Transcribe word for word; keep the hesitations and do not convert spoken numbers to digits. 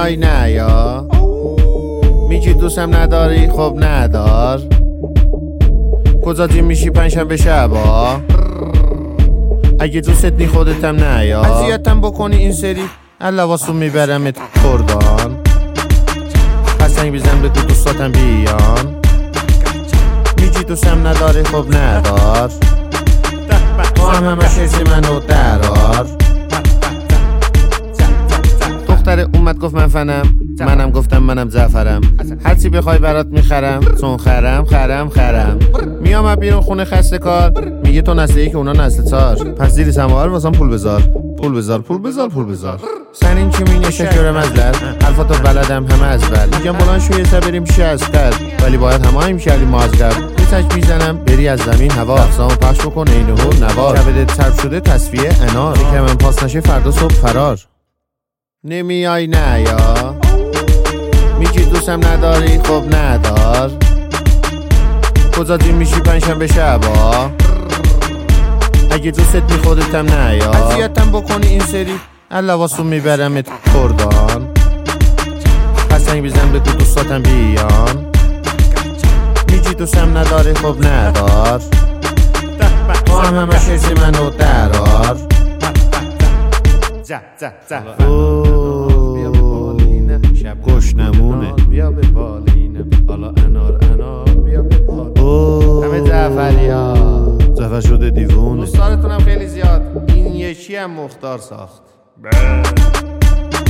نمیای نه یا میگی دوستم نداری خب ندار کجا جیم میشی پنجشنبه شبا اگه دوستت نی خودتم نه یا اذیتم بکنی این سری اللواسون میبرمت کردان قشنگ بیزن به تو دوستاتم بیان میگی دوستم نداری خب ندار با هم همه شیزی منو درار دختر اومد گفت من فنم منم گفتم منم زعفرم هرچی بخوای برات میخرم چون خرم خرم خرم میام بیرون خونه خسته کار میگه تو نسل یک اونا نسل چار پس زیر سماور واسم پول بذار پول بذار پول بذار پول بذار سن این چی مینه شکر مزلر حرفاتو بلدم همه از بل میگم بلان شویه سر بریم پیش از تر ولی باید همه هایم کردیم مازگر یه تک میزنم بری از زمین هوا افزامو پخش بکن این هور نوار کبدت چرب شده تصفیه انار که من پاس نشه فردا صبح فرار نمیای نه یا میگی دوستم نداری خب ندار کجا جیم میشی پنجشنبه شبا اگه دوستت نی خودتم نه یا اذیتم بکنی این سری اللواسون میبرمت کردان قشنگ بیزن به تو دوستاتم بیان میگی دوستم نداری خب ندار با هم همه شیزی منو درار شب گشنمونه بیا به بالینه حالا انار انار بیا به بالینه همه زعفری ها زعفر شده دیوونه دوستارتونم خیلی زیاد این یکی هم مختار ساخت